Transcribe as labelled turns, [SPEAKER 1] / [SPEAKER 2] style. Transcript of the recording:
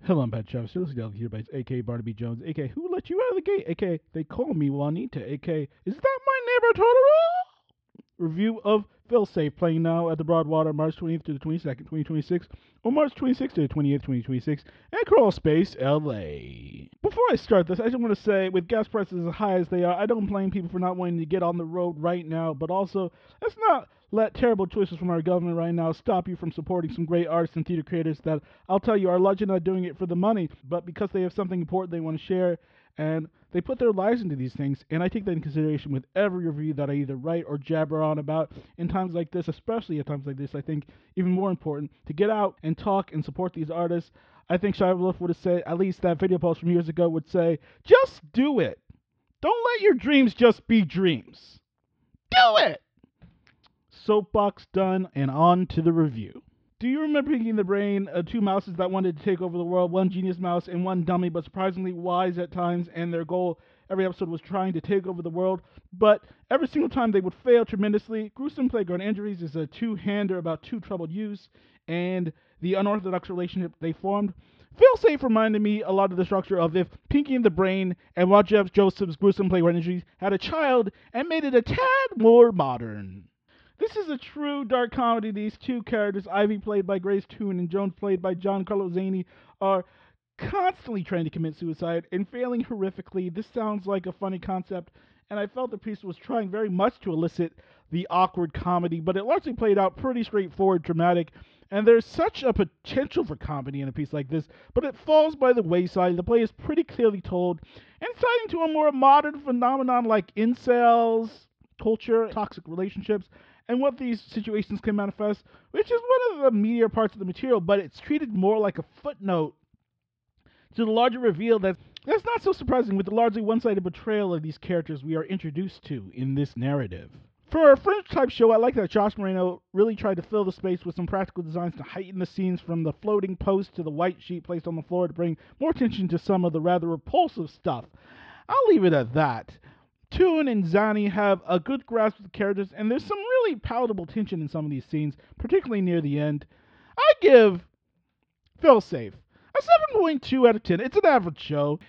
[SPEAKER 1] Hello, I'm Pat Travis. Seriously Delta here by A.K. Barnaby Jones, A.K. Who let you out of the gate, A.K. They call me Juanita, A.K. Is that my neighbor Totoro? Review of Failsafe playing now at the Broadwater March 20th to the 22nd, 2026, or March 26th to the 28th, 2026, at Crawl Space, LA. Before I start this, I just want to say, with gas prices as high as they are, I don't blame people for not wanting to get on the road right now, but also, let's not let terrible choices from our government right now stop you from supporting some great artists and theater creators that I'll tell you are largely not doing it for the money, but because they have something important they want to share, and they put their lives into these things, and I take that in consideration with every review that I either write or jabber on about. In times like this, especially at times like this, I think even more important to get out and talk and support these artists. I think Shia LaBeouf would have said, at least that video post from years ago would say, just do it. Don't let your dreams just be dreams. Do it! Soapbox done, and on to the review. Do you remember Pinky and the Brain, two mouses that wanted to take over the world, one genius mouse and one dummy, but surprisingly wise at times, and their goal every episode was trying to take over the world, but every single time they would fail tremendously. Gruesome Playground Injuries is a two-hander about two troubled youths and the unorthodox relationship they formed. Failsafe reminded me a lot of the structure of if Pinky and the Brain and Roger F. Joseph's Gruesome Playground Injuries had a child and made it a tad more modern. This is a true dark comedy. These two characters, Ivy played by Grace Toon and Jones played by Giancarlo Zanni, are constantly trying to commit suicide and failing horrifically. This sounds like a funny concept, and I felt the piece was trying very much to elicit the awkward comedy, but it largely played out pretty straightforward, dramatic, and there's such a potential for comedy in a piece like this, but it falls by the wayside. The play is pretty clearly told, and citing to a more modern phenomenon like incels, culture, toxic relationships, and what these situations can manifest, which is one of the meatier parts of the material, but it's treated more like a footnote to the larger reveal that's not so surprising with the largely one-sided portrayal of these characters we are introduced to in this narrative. For a Fringe-type show, I like that Josh Moreno really tried to fill the space with some practical designs to heighten the scenes, from the floating post to the white sheet placed on the floor, to bring more attention to some of the rather repulsive stuff. I'll leave it at that. Toon and Zanni have a good grasp of the characters, and there's some really palatable tension in some of these scenes, particularly near the end. I give Failsafe a 7.2 out of 10. It's an average show.